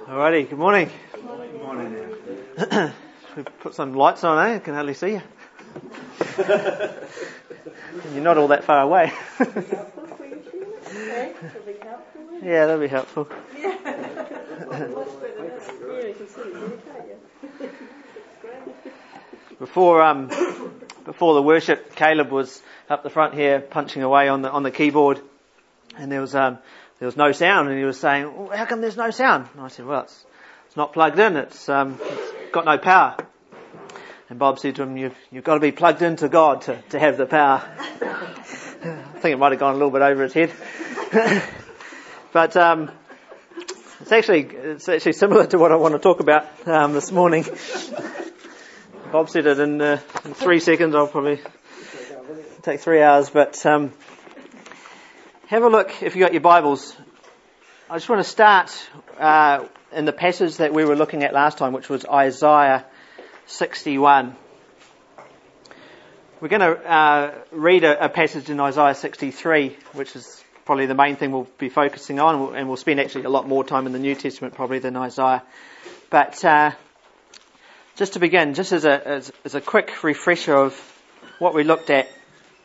Alrighty, good morning. Good morning. We put some lights on, I can hardly see you. You're not all that far away. Yeah, that'd be helpful. Before the worship, Caleb was up the front here punching away on the keyboard, and there was no sound, and he was saying, "How come there's no sound?" And I said, "Well, it's not plugged in. It's got no power." And Bob said to him, "You've got to be plugged into God to have the power." I think it might have gone a little bit over his head, but it's actually similar to what I want to talk about this morning. Bob said it in 3 seconds. I'll probably take 3 hours, but have a look if you got your Bibles. I just want to start in the passage that we were looking at last time, which was Isaiah 61. We're going to read a passage in Isaiah 63, which is probably the main thing we'll be focusing on, and we'll spend actually a lot more time in the New Testament probably than Isaiah. But just to begin, just as a quick refresher of what we looked at,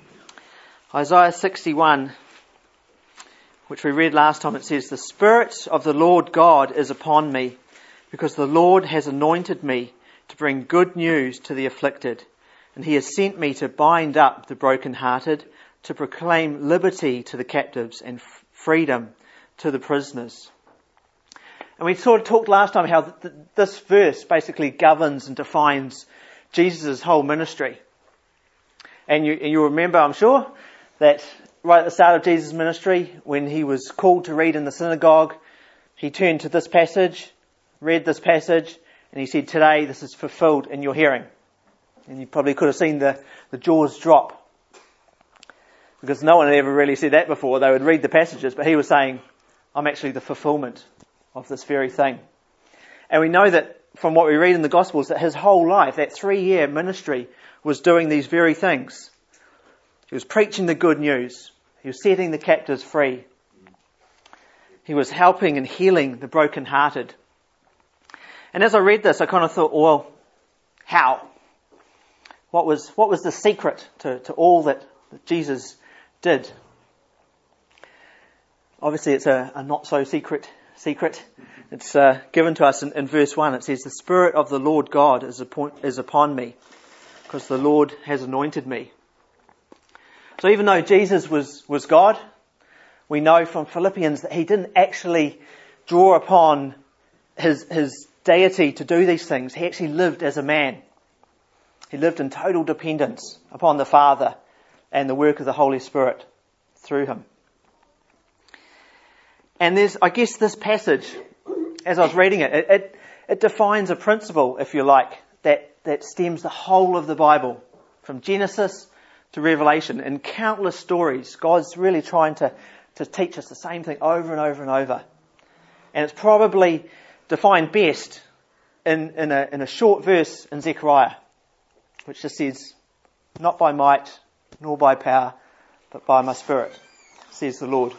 Isaiah 61, which we read last time, it says, "The Spirit of the Lord God is upon me, because the Lord has anointed me to bring good news to the afflicted, and he has sent me to bind up the brokenhearted, to proclaim liberty to the captives and freedom to the prisoners." And we sort of talked last time how this verse basically governs and defines Jesus' whole ministry. And you remember, I'm sure, that right at the start of Jesus' ministry, when he was called to read in the synagogue, he turned to this passage, read this passage, and he said, "Today this is fulfilled in your hearing." And you probably could have seen the jaws drop, because no one had ever really said that before. They would read the passages, but he was saying, "I'm actually the fulfillment of this very thing." And we know that from what we read in the Gospels that his whole life, that 3-year ministry, was doing these very things. He was preaching the good news. He was setting the captives free. He was helping and healing the brokenhearted. And as I read this, I kind of thought, well, how? What was the secret to all that Jesus did? Obviously, it's a not so secret. It's given to us in verse 1. It says, "The Spirit of the Lord God is upon me, because the Lord has anointed me." So even though Jesus was God, we know from Philippians that he didn't actually draw upon his deity to do these things. He actually lived as a man. He lived in total dependence upon the Father and the work of the Holy Spirit through him. And I guess this passage, as I was reading it, it defines a principle, if you like, that stems the whole of the Bible, from Genesis to Revelation. In countless stories, God's really trying to teach us the same thing over and over and over. And it's probably defined best in a short verse in Zechariah, which just says, "Not by might, nor by power, but by my Spirit, says the Lord."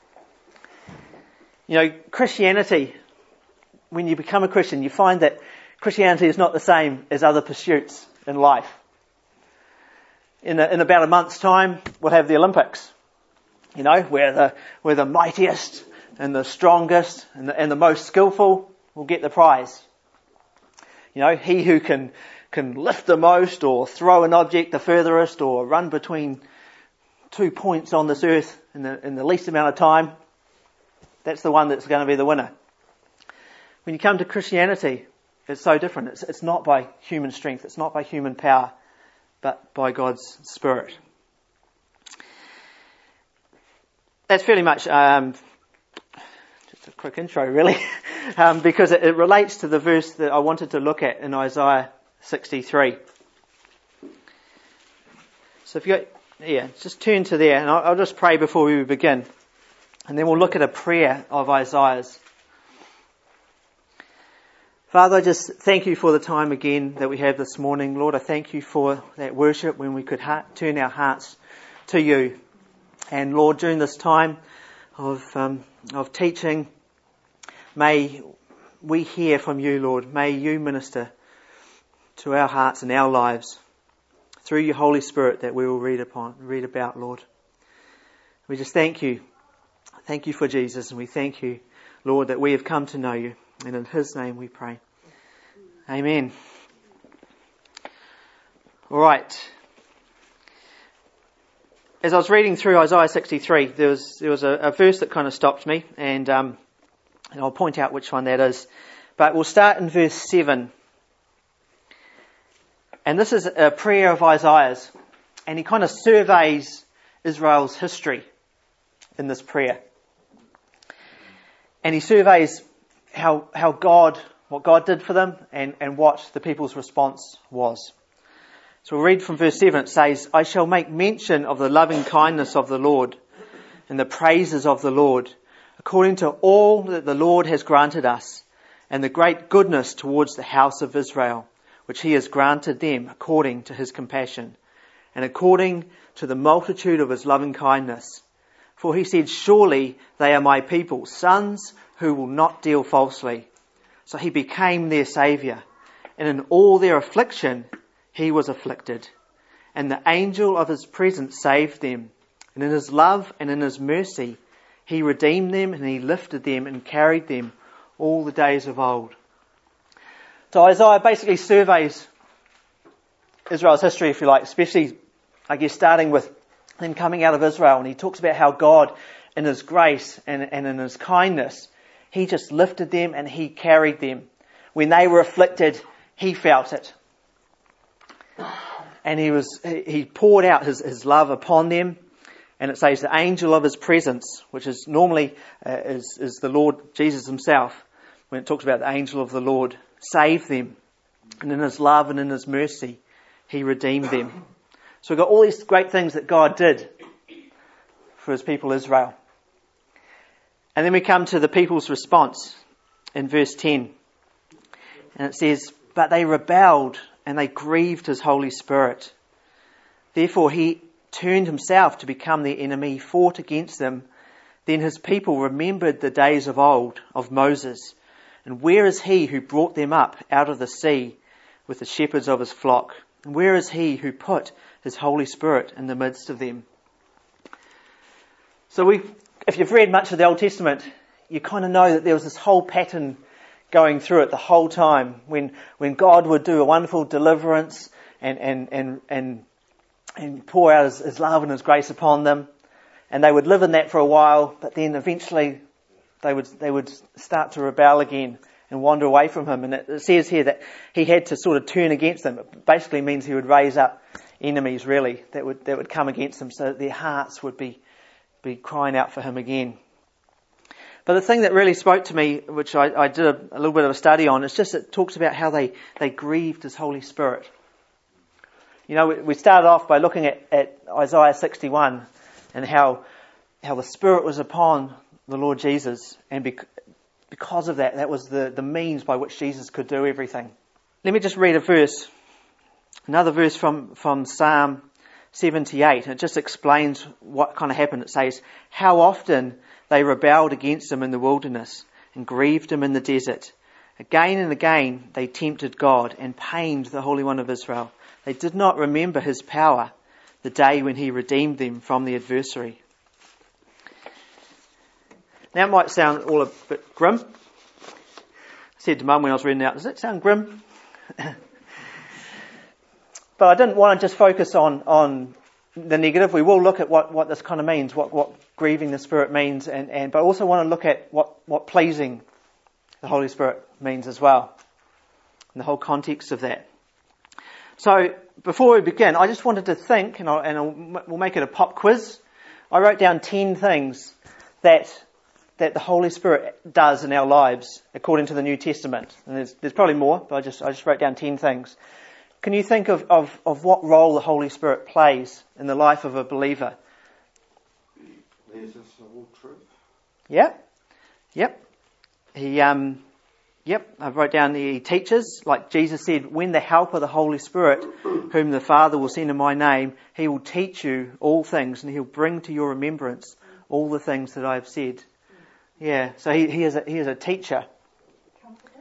You know, Christianity, when you become a Christian, you find that Christianity is not the same as other pursuits in life. In about a month's time, we'll have the Olympics. You know, where the mightiest and the strongest and the most skillful will get the prize. You know, he who can lift the most, or throw an object the furthest, or run between 2 points on this earth in the least amount of time, that's the one that's going to be the winner. When you come to Christianity, it's so different. It's not by human strength. It's not by human power, but by God's Spirit. That's fairly much just a quick intro, really, because it relates to the verse that I wanted to look at in Isaiah 63. So if you just turn to there, and I'll just pray before we begin. And then we'll look at a prayer of Isaiah's. Father, I just thank you for the time again that we have this morning. Lord, I thank you for that worship when we could turn our hearts to you. And Lord, during this time of teaching, may we hear from you, Lord, may you minister to our hearts and our lives through your Holy Spirit that we will read about, Lord. We just thank you. Thank you for Jesus, and we thank you, Lord, that we have come to know you. And in his name we pray. Amen. All right. As I was reading through Isaiah 63, there was a verse that kind of stopped me, and I'll point out which one that is. But we'll start in verse 7. And this is a prayer of Isaiah's, and he kind of surveys Israel's history in this prayer. And he surveys what God did for them and what the people's response was. So we'll read from verse 7. It says, I shall make mention of the loving kindness of the Lord and the praises of the Lord, according to all that the Lord has granted us, and the great goodness towards the house of Israel, which he has granted them according to his compassion, and according to the multitude of his loving kindness. For he said, surely they are my people, sons who will not deal falsely. So he became their saviour, and in all their affliction he was afflicted. And the angel of his presence saved them. And in his love and in his mercy he redeemed them, and he lifted them and carried them all the days of old. So Isaiah basically surveys Israel's history, if you like, especially, I guess, starting with them coming out of Israel. And he talks about how God, in his grace and in his kindness, he just lifted them and he carried them. When they were afflicted, he felt it. And he poured out his love upon them. And it says the angel of his presence, which is normally is the Lord Jesus himself, when it talks about the angel of the Lord, saved them. And in his love and in his mercy, he redeemed them. So we've got all these great things that God did for his people Israel. And then we come to the people's response in verse 10. And it says, but they rebelled and they grieved his Holy Spirit. Therefore he turned himself to become their enemy, fought against them. Then his people remembered the days of old, of Moses. And where is he who brought them up out of the sea with the shepherds of his flock? And where is he who put his Holy Spirit in the midst of them? So if you've read much of the Old Testament, you kind of know that there was this whole pattern going through it the whole time. When God would do a wonderful deliverance and pour out his love and his grace upon them, and they would live in that for a while, but then eventually they would start to rebel again and wander away from him. And it says here that he had to sort of turn against them. It basically means he would raise up enemies, really, that would come against them, so that their hearts would be crying out for him again. But the thing that really spoke to me, which I did a little bit of a study on, is just it talks about how they grieved his Holy Spirit. You know, we started off by looking at Isaiah 61 and how the Spirit was upon the Lord Jesus, and because of that was the means by which Jesus could do everything. Let me just read another verse from Psalm 78, and it just explains what kind of happened. It says, how often they rebelled against him in the wilderness and grieved him in the desert. Again and again they tempted God and pained the Holy One of Israel. They did not remember his power, the day when he redeemed them from the adversary. Now it might sound all a bit grim. I said to Mum when I was reading it out, does that sound grim? But I didn't want to just focus on the negative. We will look at what this kind of means, what grieving the Spirit means, but I also want to look at what pleasing the Holy Spirit means as well, and the whole context of that. So before we begin, I just wanted to think, and we'll make it a pop quiz. I wrote down 10 things that the Holy Spirit does in our lives according to the New Testament. And there's probably more, but I just wrote down 10 things. Can you think of what role the Holy Spirit plays in the life of a believer? Leads us to all truth. Yep. I wrote down he teaches, like Jesus said, when the Helper, the Holy Spirit, whom the Father will send in my name, he will teach you all things, and he'll bring to your remembrance all the things that I have said. Yeah, so he is a teacher. Comforter.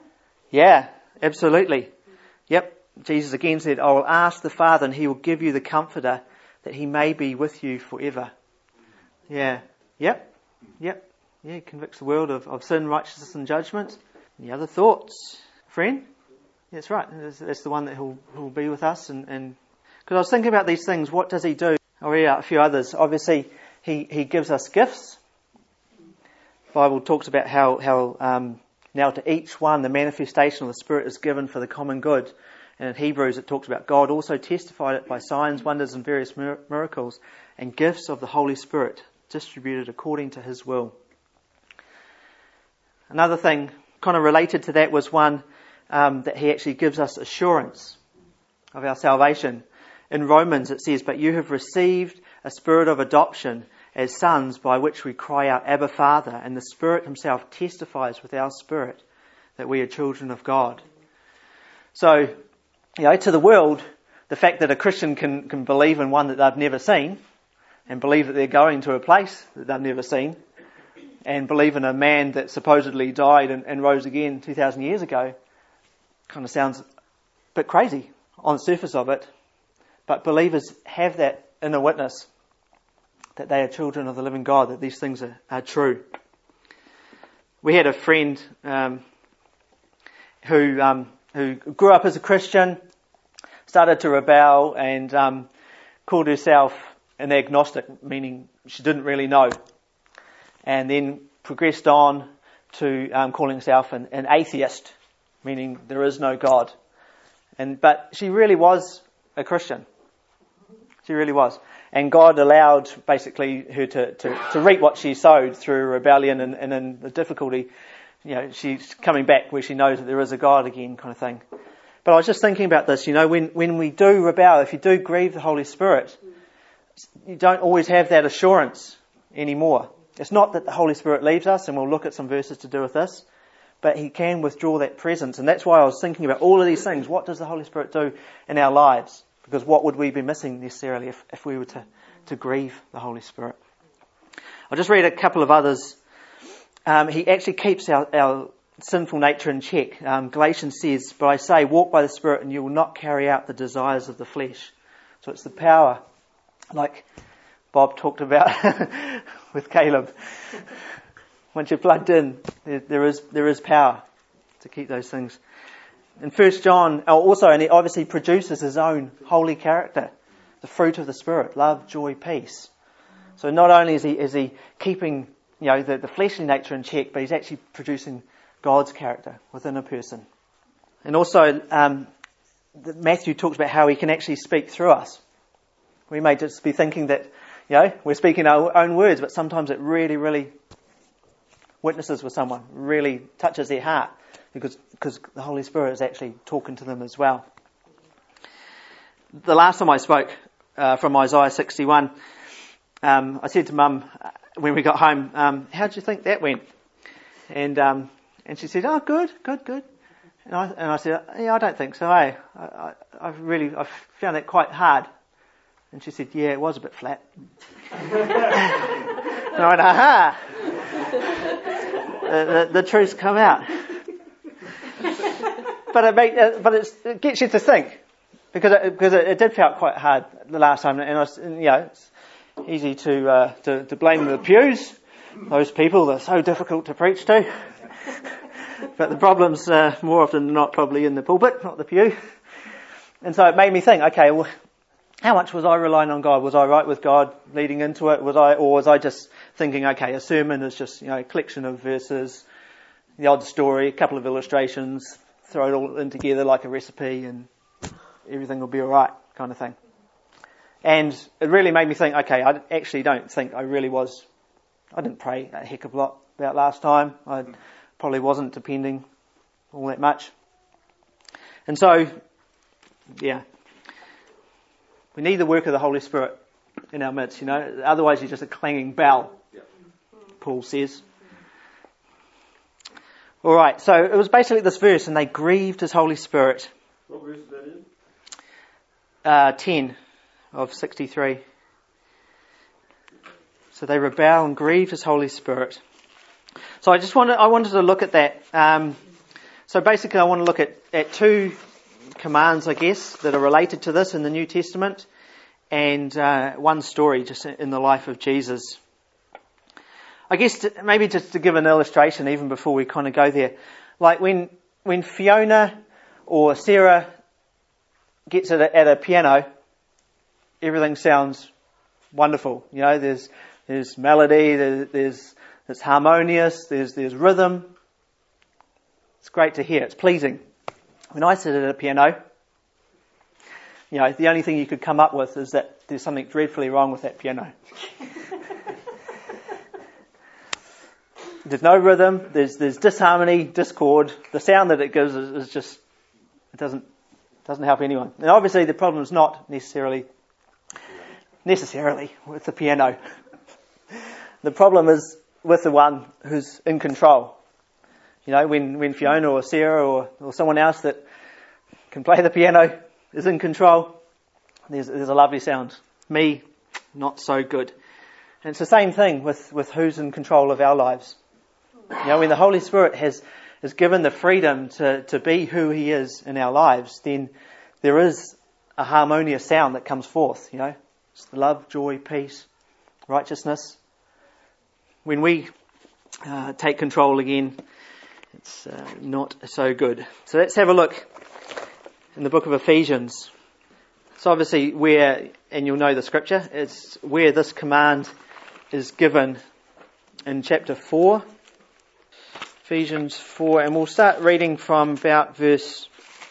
Yeah, absolutely. Yep. Jesus again said, I will ask the Father and he will give you the Comforter that he may be with you forever. Yeah. Yep. Yep. Yeah, he convicts the world of sin, righteousness and judgment. Any other thoughts? Friend? That's right. That's the one that who'll be with us. And because I was thinking about these things, what does he do? I'll read out a few others. Obviously, he gives us gifts. The Bible talks about how now to each one the manifestation of the Spirit is given for the common good. And in Hebrews it talks about God also testified it by signs, wonders and various miracles and gifts of the Holy Spirit distributed according to his will. Another thing kind of related to that was one that he actually gives us assurance of our salvation. In Romans it says, but you have received a spirit of adoption as sons by which we cry out, Abba Father, and the Spirit himself testifies with our spirit that we are children of God. So, to the world, the fact that a Christian can believe in one that they've never seen and believe that they're going to a place that they've never seen and believe in a man that supposedly died and rose again 2,000 years ago kind of sounds a bit crazy on the surface of it. But believers have that inner witness that they are children of the living God, that these things are true. We had a friend who grew up as a Christian, started to rebel and called herself an agnostic, meaning she didn't really know, and then progressed on to calling herself an atheist, meaning there is no God. But she really was a Christian. She really was. And God allowed basically her to reap what she sowed through rebellion and in the difficulty. She's coming back where she knows that there is a God again, kind of thing. But I was just thinking about this, when we do rebel, if you do grieve the Holy Spirit, you don't always have that assurance anymore. It's not that the Holy Spirit leaves us, and we'll look at some verses to do with this, but he can withdraw that presence. And that's why I was thinking about all of these things. What does the Holy Spirit do in our lives? Because what would we be missing necessarily if we were to grieve the Holy Spirit? I'll just read a couple of others. He actually keeps our sinful nature in check. Galatians says, but I say, walk by the Spirit and you will not carry out the desires of the flesh. So it's the power, like Bob talked about with Caleb. Once you're plugged in, there is power to keep those things. In 1 John, also, and he obviously produces his own holy character, the fruit of the Spirit, love, joy, peace. So not only is he keeping the fleshly nature in check, but he's actually producing God's character within a person. And also, Matthew talks about how he can actually speak through us. We may just be thinking that, we're speaking our own words, but sometimes it really, really witnesses with someone, really touches their heart, because the Holy Spirit is actually talking to them as well. The last time I spoke from Isaiah 61, I said to Mum when we got home, how did you think that went? And she said, oh, good. And I said, yeah, I don't think so. I found that quite hard. And she said, yeah, it was a bit flat. And I went, aha! The truth's come out. But it gets you to think, because it did feel quite hard the last time, and it's easy to blame the pews, those people that are so difficult to preach to. But the problem's more often than not probably in the pulpit, not the pew. And so it made me think, okay, well, how much was I relying on God? Was I right with God leading into it? Was I just thinking, okay, a sermon is just a collection of verses, the odd story, a couple of illustrations, throw it all in together like a recipe, and everything will be all right, kind of thing. And it really made me think, okay, I actually don't think I didn't pray a heck of a lot about last time. I probably wasn't depending all that much. And so, yeah, we need the work of the Holy Spirit in our midst, otherwise you're just a clanging bell, Paul says. All right, so it was basically this verse, and they grieved his Holy Spirit. What verse is that in? 10 of 63. So they rebel and grieved his Holy Spirit. So I wanted to look at that. So basically I want to look at two commands, I guess, that are related to this in the New Testament, and one story just in the life of Jesus. I guess maybe just to give an illustration even before we kind of go there. Like when Fiona or Sarah gets at a piano, everything sounds wonderful. You know, there's melody, it's harmonious, there's rhythm. It's great to hear. It's pleasing. When I sit at a piano, you know, the only thing you could come up with is that there's something dreadfully wrong with that piano. There's no rhythm. There's disharmony, discord. The sound that it gives is just, it doesn't help anyone. And obviously the problem is not necessarily with the piano. The problem is with the one who's in control. You know, when Fiona or Sarah or someone else that can play the piano is in control, there's a lovely sound. Me, not so good. And it's the same thing with who's in control of our lives. You know, when the Holy Spirit has given the freedom to be who He is in our lives, then there is a harmonious sound that comes forth, you know. It's love, joy, peace, righteousness. When we take control again, it's not so good. So let's have a look in the book of Ephesians. So obviously and you'll know the scripture, it's where this command is given in chapter 4. Ephesians 4, and we'll start reading from about verse,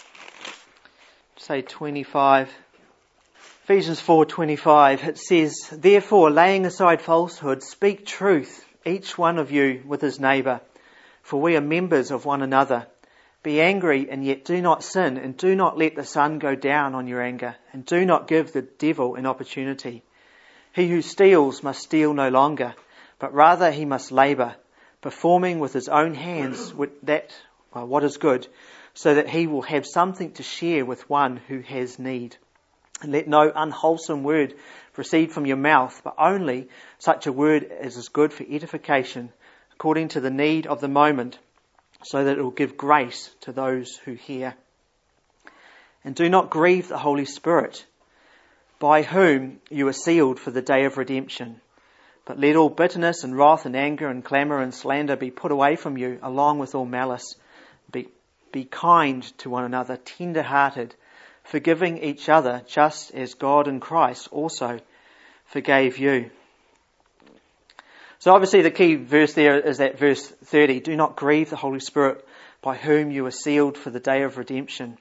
say 25. Ephesians 4:25, it says, "Therefore, laying aside falsehood, speak truth, each one of you with his neighbour, for we are members of one another. Be angry and yet do not sin, and do not let the sun go down on your anger, and do not give the devil an opportunity. He who steals must steal no longer, but rather he must labour, performing with his own hands what is good, so that he will have something to share with one who has need. And let no unwholesome word proceed from your mouth, but only such a word as is good for edification, according to the need of the moment, so that it will give grace to those who hear. And do not grieve the Holy Spirit, by whom you are sealed for the day of redemption. But let all bitterness and wrath and anger and clamour and slander be put away from you, along with all malice. Be kind to one another, tender-hearted, forgiving each other, just as God in Christ also forgave you." So obviously the key verse there is that verse 30. Do not grieve the Holy Spirit, by whom you are sealed for the day of redemption.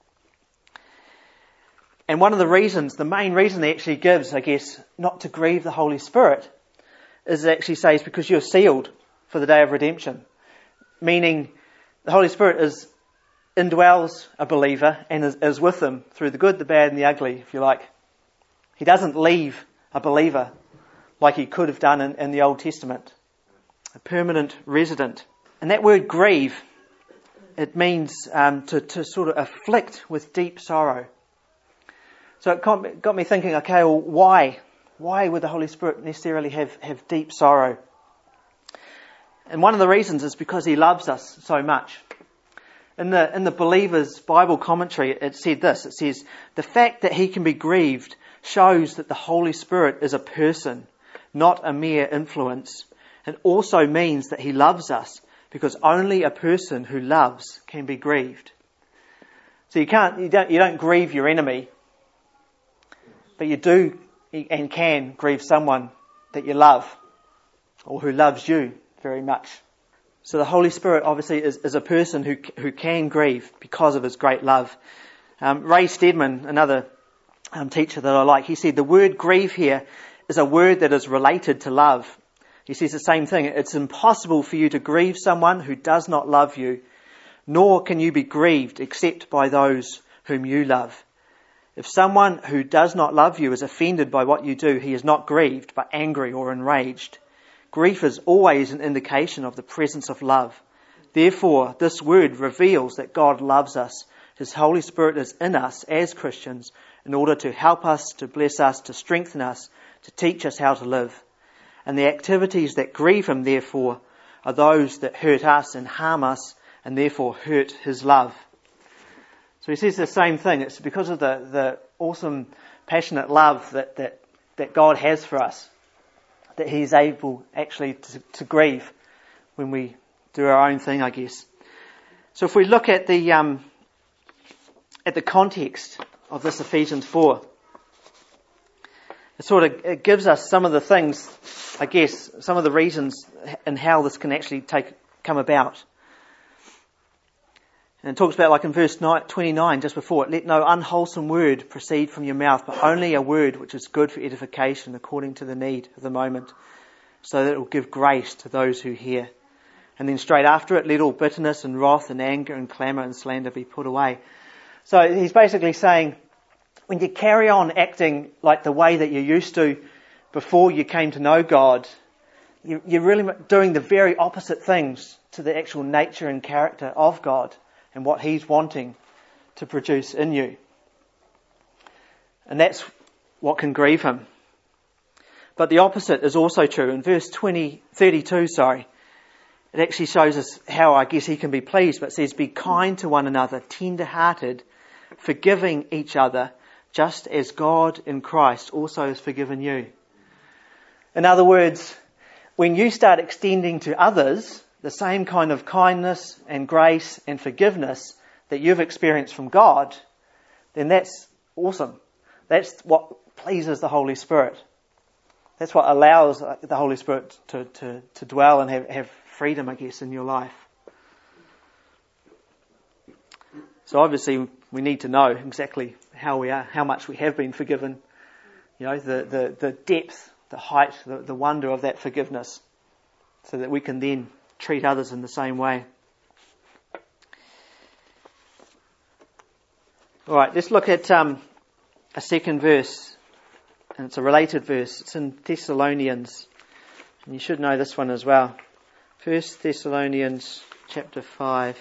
And one of the reasons, the main reason he actually gives, I guess, not to grieve the Holy Spirit, is it actually says because you're sealed for the day of redemption. Meaning the Holy Spirit indwells a believer and is with them through the good, the bad and the ugly, if you like. He doesn't leave a believer like he could have done in the Old Testament. A permanent resident. And that word grieve, it means to sort of afflict with deep sorrow. So it got me thinking, okay, well, why? Why would the Holy Spirit necessarily have deep sorrow? And one of the reasons is because He loves us so much. In the Believer's Bible commentary, it said this. It says, "The fact that He can be grieved shows that the Holy Spirit is a person, not a mere influence. It also means that He loves us, because only a person who loves can be grieved." So you don't grieve your enemy, but you do and can grieve someone that you love, or who loves you very much. So the Holy Spirit obviously is a person who can grieve because of His great love. Ray Steadman, another teacher that I like, he said the word grieve here is a word that is related to love. He says the same thing. It's impossible for you to grieve someone who does not love you, nor can you be grieved except by those whom you love. If someone who does not love you is offended by what you do, he is not grieved, but angry or enraged. Grief is always an indication of the presence of love. Therefore, this word reveals that God loves us. His Holy Spirit is in us as Christians in order to help us, to bless us, to strengthen us, to teach us how to live. And the activities that grieve Him, therefore, are those that hurt us and harm us and therefore hurt his love. So he says the same thing. It's because of the awesome, passionate love that God has for us that he's able actually to grieve when we do our own thing, I guess. So if we look at the context of this Ephesians 4, it gives us some of the things, I guess, some of the reasons and how this can actually come about. And it talks about, like in verse 29, just before it, let no unwholesome word proceed from your mouth, but only a word which is good for edification according to the need of the moment, so that it will give grace to those who hear. And then straight after it, let all bitterness and wrath and anger and clamour and slander be put away. So he's basically saying, when you carry on acting like the way that you used to before you came to know God, you're really doing the very opposite things to the actual nature and character of God and what he's wanting to produce in you. And that's what can grieve him. But the opposite is also true. In verse 32, it actually shows us how, I guess, he can be pleased. But it says, be kind to one another, tender-hearted, forgiving each other, just as God in Christ also has forgiven you. In other words, when you start extending to others the same kind of kindness and grace and forgiveness that you've experienced from God, then that's awesome. That's what pleases the Holy Spirit. That's what allows the Holy Spirit to dwell and have freedom, I guess, in your life. So obviously we need to know exactly how we are, how much we have been forgiven. You know, the depth, the height, the wonder of that forgiveness, so that we can then treat others in the same way. All right, let's look at a second verse, and it's a related verse. It's in Thessalonians, and you should know this one as well. 1 Thessalonians chapter 5.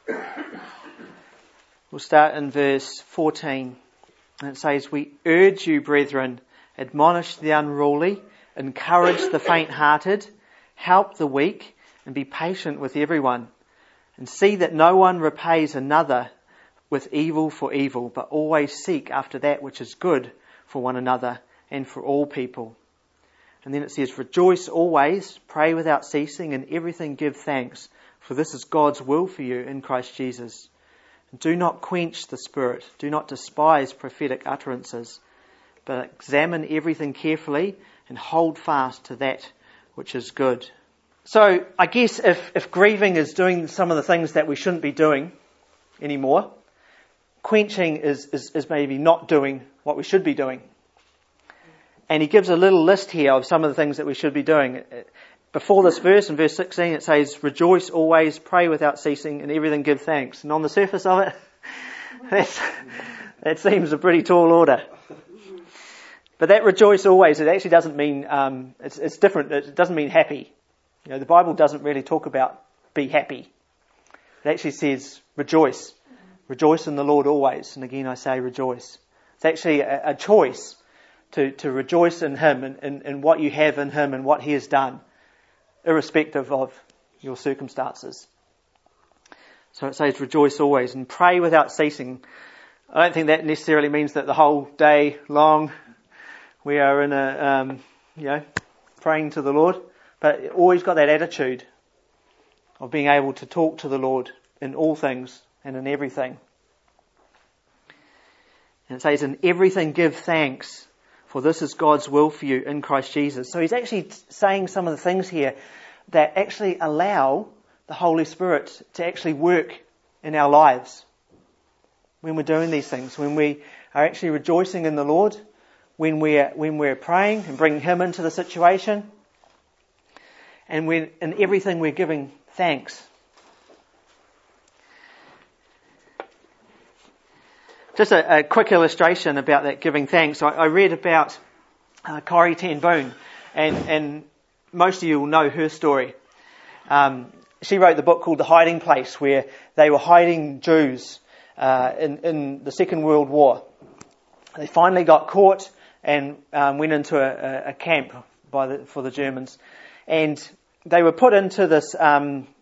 We'll start in verse 14, and it says, we urge you, brethren, admonish the unruly, encourage the faint-hearted, help the weak, and be patient with everyone, and see that no one repays another with evil for evil, but always seek after that which is good for one another and for all people. And then it says, rejoice always, pray without ceasing, and everything give thanks, for this is God's will for you in Christ Jesus. And do not quench the Spirit, do not despise prophetic utterances, but examine everything carefully and hold fast to that which is good. So I guess if grieving is doing some of the things that we shouldn't be doing anymore, quenching is maybe not doing what we should be doing. And he gives a little list here of some of the things that we should be doing. Before this verse, in verse 16, it says, rejoice always, pray without ceasing, and everything give thanks. And on the surface of it, that seems a pretty tall order. But that rejoice always, it actually doesn't mean, it's different. It doesn't mean happy. You know, the Bible doesn't really talk about be happy. It actually says rejoice. Rejoice in the Lord always. And again, I say rejoice. It's actually a choice to rejoice in Him and what you have in Him and what He has done, irrespective of your circumstances. So it says rejoice always and pray without ceasing. I don't think that necessarily means that the whole day long we are in praying to the Lord, but always got that attitude of being able to talk to the Lord in all things and in everything. And it says, in everything give thanks, for this is God's will for you in Christ Jesus. So he's actually saying some of the things here that actually allow the Holy Spirit to actually work in our lives when we're doing these things, when we are actually rejoicing in the Lord, when we're praying and bringing Him into the situation, and when in everything we're giving thanks. Just a quick illustration about that giving thanks. I read about Corrie ten Boom, and most of you will know her story. She wrote the book called The Hiding Place, where they were hiding Jews in the Second World War. They finally got caught and went into a camp for the Germans, and they were put into this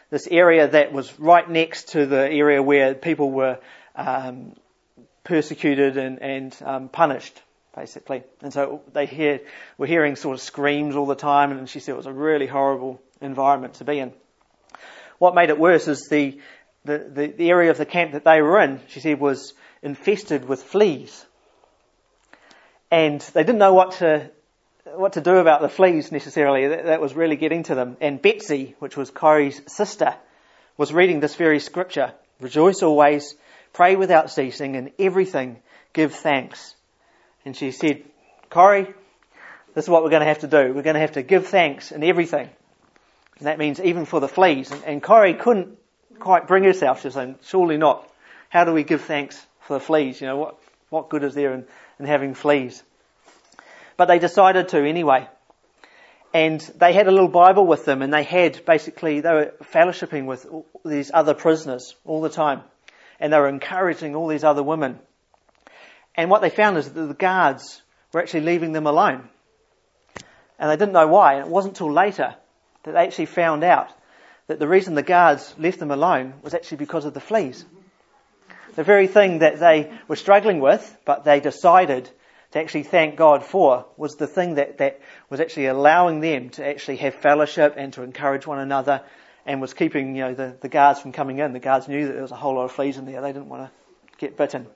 this area that was right next to the area where people were persecuted and punished, basically. And so were hearing sort of screams all the time, and she said it was a really horrible environment to be in. What made it worse is the area of the camp that they were in, she said, was infested with fleas. And they didn't know what to do about the fleas necessarily. That was really getting to them. And Betsy, which was Corrie's sister, was reading this very scripture. Rejoice always, pray without ceasing, and everything give thanks. And she said, Corrie, this is what we're going to have to do. We're going to have to give thanks in everything. And that means even for the fleas. And Corrie couldn't quite bring herself. She was saying, surely not. How do we give thanks for the fleas? You know, what good is there in having fleas? But they decided to anyway. And they had a little Bible with them, and they were fellowshipping with these other prisoners all the time. And they were encouraging all these other women. And what they found is that the guards were actually leaving them alone. And they didn't know why. And it wasn't until later that they actually found out that the reason the guards left them alone was actually because of the fleas. The very thing that they were struggling with, but they decided to actually thank God for, was the thing that was actually allowing them to actually have fellowship and to encourage one another, and was keeping, the guards from coming in. The guards knew that there was a whole lot of fleas in there. They didn't want to get bitten.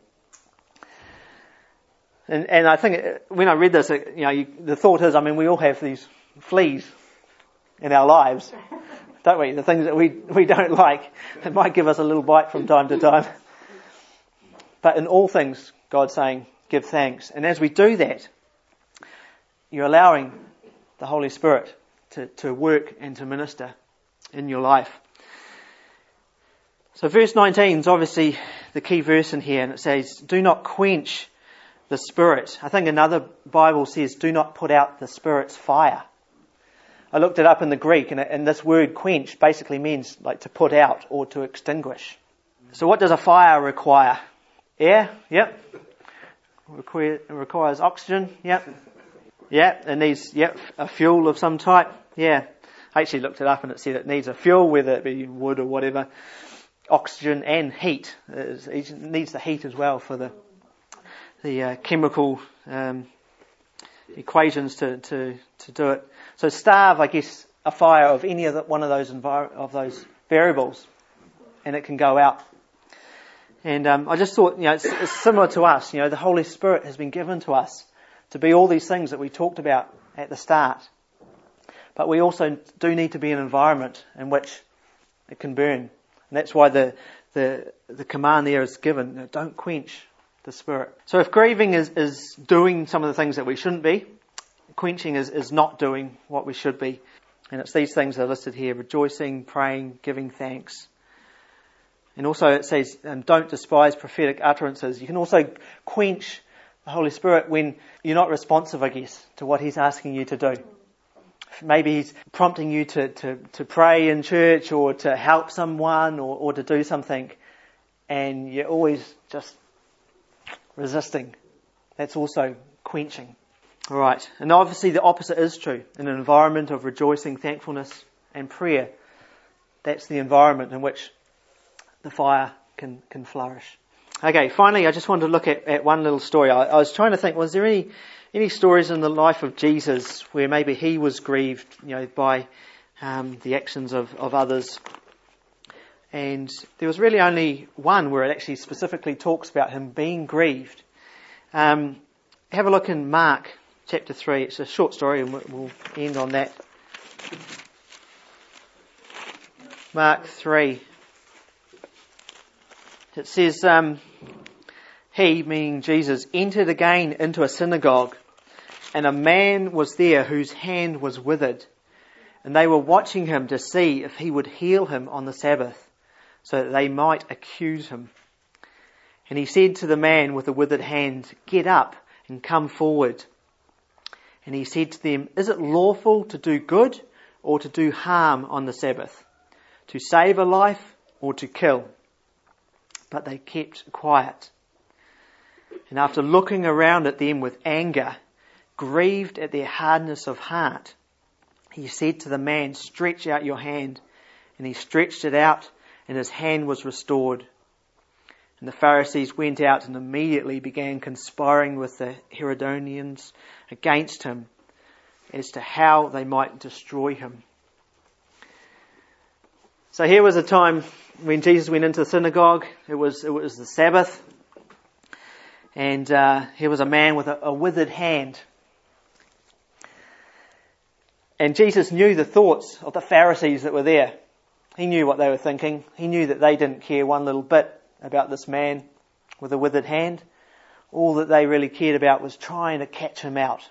And I think when I read this, the thought is, we all have these fleas in our lives, don't we? The things that we don't like, it might give us a little bite from time to time. But in all things, God's saying, give thanks. And as we do that, you're allowing the Holy Spirit to work and to minister in your life. So verse 19 is obviously the key verse in here, and it says, do not quench the Spirit. I think another Bible says, do not put out the Spirit's fire. I looked it up in the Greek, and this word quench basically means like to put out or to extinguish. So what does a fire require? Air? Yep. It requires oxygen? Yep. Yeah, it needs, a fuel of some type? Yeah. I actually looked it up and it said it needs a fuel, whether it be wood or whatever, oxygen and heat. It needs the heat as well for the chemical equations to do it. So starve, I guess, a fire of any of one of those variables, and it can go out. And I just thought, it's similar to us. The Holy Spirit has been given to us to be all these things that we talked about at the start. But we also do need to be in an environment in which it can burn. And that's why the command there is given, don't quench the Spirit. So if grieving is doing some of the things that we shouldn't be, quenching is not doing what we should be. And it's these things that are listed here: rejoicing, praying, giving thanks. And also it says, don't despise prophetic utterances. You can also quench the Holy Spirit when you're not responsive, I guess, to what He's asking you to do. Maybe He's prompting you to pray in church or to help someone or to do something, and you're always just resisting. That's also quenching. All right. And obviously the opposite is true. In an environment of rejoicing, thankfulness and prayer, that's the environment in which the fire can flourish. Okay, finally, I just wanted to look at one little story. I was trying to think, was there any stories in the life of Jesus where maybe He was grieved, by the actions of others? And there was really only one where it actually specifically talks about Him being grieved. Have a look in Mark chapter 3. It's a short story and we'll end on that. Mark 3. It says, He, meaning Jesus, entered again into a synagogue, and a man was there whose hand was withered. And they were watching Him to see if He would heal him on the Sabbath, so that they might accuse Him. And He said to the man with the withered hand, get up and come forward. And He said to them, is it lawful to do good or to do harm on the Sabbath? To save a life or to kill? But they kept quiet. And after looking around at them with anger, grieved at their hardness of heart, He said to the man, stretch out your hand. And he stretched it out, and his hand was restored. And the Pharisees went out and immediately began conspiring with the Herodians against him as to how they might destroy him. So here was a time when Jesus went into the synagogue. It was the Sabbath. And here was a man with a withered hand. And Jesus knew the thoughts of the Pharisees that were there. He knew what they were thinking. He knew that they didn't care one little bit about this man with a withered hand. All that they really cared about was trying to catch him out.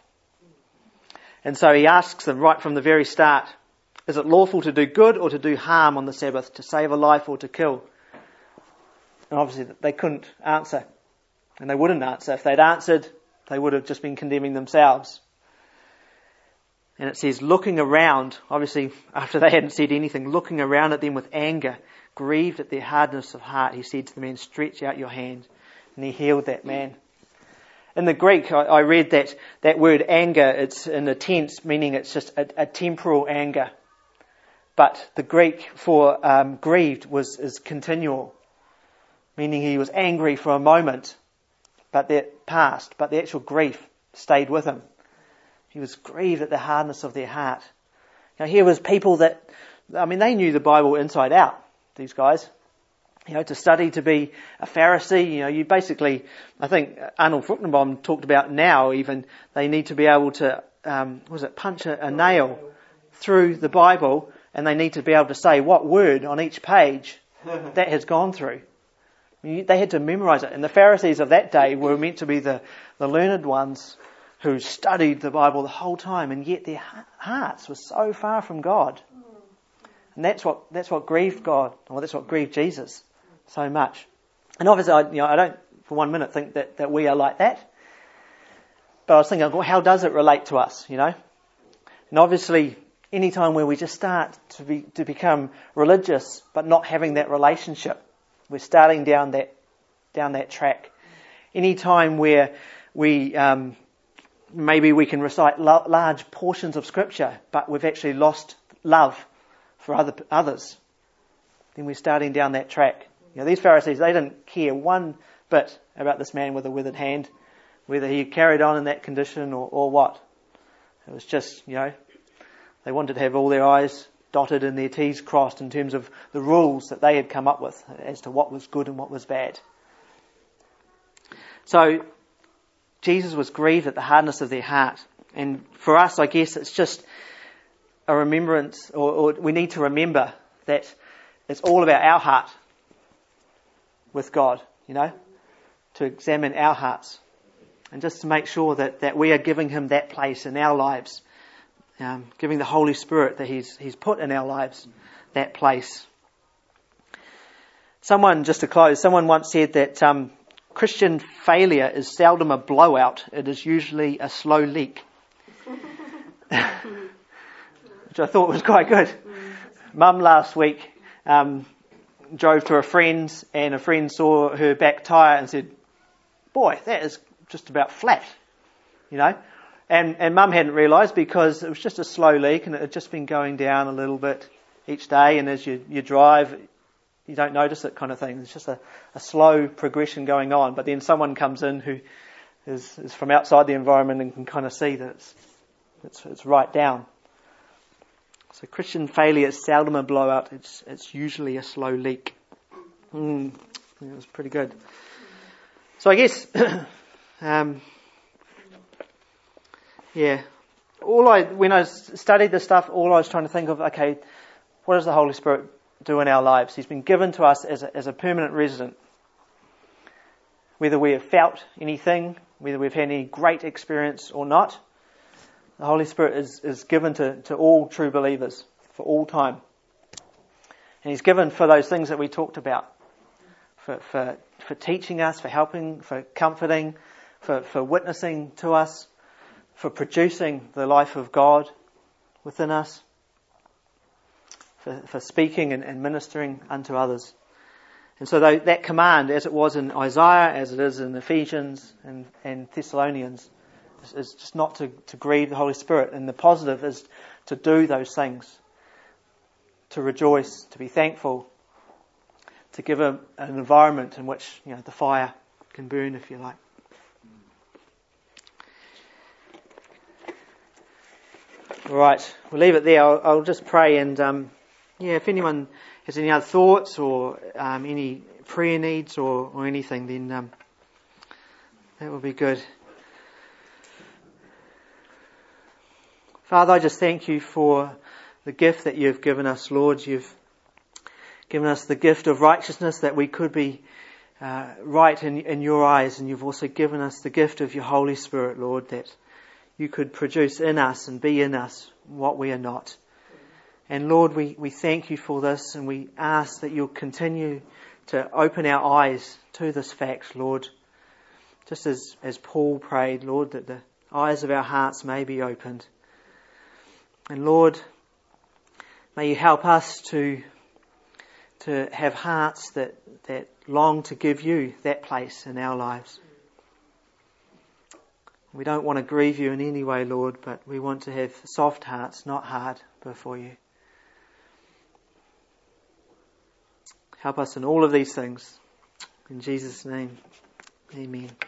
And so he asks them right from the very start, is it lawful to do good or to do harm on the Sabbath, to save a life or to kill? And obviously they couldn't answer. And they wouldn't answer. If they'd answered, they would have just been condemning themselves. And it says, looking around, obviously after they hadn't said anything, looking around at them with anger, grieved at their hardness of heart, he said to the man, stretch out your hand. And he healed that man. In the Greek, I read that word anger, it's in the tense, meaning it's just a temporal anger. But the Greek for grieved is continual, meaning he was angry for a moment, but that passed, but the actual grief stayed with him. He was grieved at the hardness of their heart. Now here was people that, they knew the Bible inside out, these guys. To study to be a Pharisee, you basically, I think Arnold Fruchtenbaum talked about now even, they need to be able to, punch a nail through the Bible, and they need to be able to say what word on each page that has gone through. They had to memorize it. And the Pharisees of that day were meant to be the learned ones who studied the Bible the whole time, and yet their hearts were so far from God. And that's what grieved God, or that's what grieved Jesus so much. And obviously, I don't for 1 minute think that we are like that. But I was thinking, well, how does it relate to us, And obviously, any time where we just start to become religious, but not having that relationship, we're starting down that track. Any time where we maybe we can recite large portions of Scripture, but we've actually lost love for others, then we're starting down that track. These Pharisees, they didn't care one bit about this man with a withered hand, whether he carried on in that condition or what. It was just, they wanted to have all their I's dotted and their T's crossed in terms of the rules that they had come up with as to what was good and what was bad. So Jesus was grieved at the hardness of their heart. And for us, I guess it's just a remembrance, or we need to remember that it's all about our heart with God, to examine our hearts and just to make sure that we are giving him that place in our lives, giving the Holy Spirit that he's put in our lives that place. Just to close, someone once said that Christian failure is seldom a blowout, it is usually a slow leak. Which I thought was quite good. Mum last week drove to a friend's, and a friend saw her back tyre and said, boy, that is just about flat, And Mum hadn't realised, because it was just a slow leak and it had just been going down a little bit each day, and as you drive, you don't notice it, kind of thing. It's just a slow progression going on. But then someone comes in who is from outside the environment and can kind of see that it's right down. So Christian failure is seldom a blowout. It's usually a slow leak. It was pretty good. So I guess, when I studied this stuff, all I was trying to think of, okay, what does the Holy Spirit do in our lives? He's been given to us as a permanent resident. Whether we have felt anything, whether we've had any great experience or not, the Holy Spirit is given to all true believers for all time. And he's given for those things that we talked about. For teaching us, for helping, for comforting, for witnessing to us, for producing the life of God within us, for speaking and ministering unto others. And so that command, as it was in Isaiah, as it is in Ephesians and Thessalonians, is just not to grieve the Holy Spirit. And the positive is to do those things. to rejoice, to be thankful, to give an environment in which the fire can burn, if you like. All right, we'll leave it there. I'll just pray, and if anyone has any other thoughts or any prayer needs or anything, then that would be good. Father, I just thank you for the gift that you've given us, Lord. You've given us the gift of righteousness, that we could be right in your eyes, and you've also given us the gift of your Holy Spirit, Lord, that you could produce in us and be in us what we are not. And Lord, we thank you for this, and we ask that you'll continue to open our eyes to this fact, Lord. Just as Paul prayed, Lord, that the eyes of our hearts may be opened. And Lord, may you help us to have hearts that long to give you that place in our lives. We don't want to grieve you in any way, Lord, but we want to have soft hearts, not hard, before you. Help us in all of these things. In Jesus' name, amen.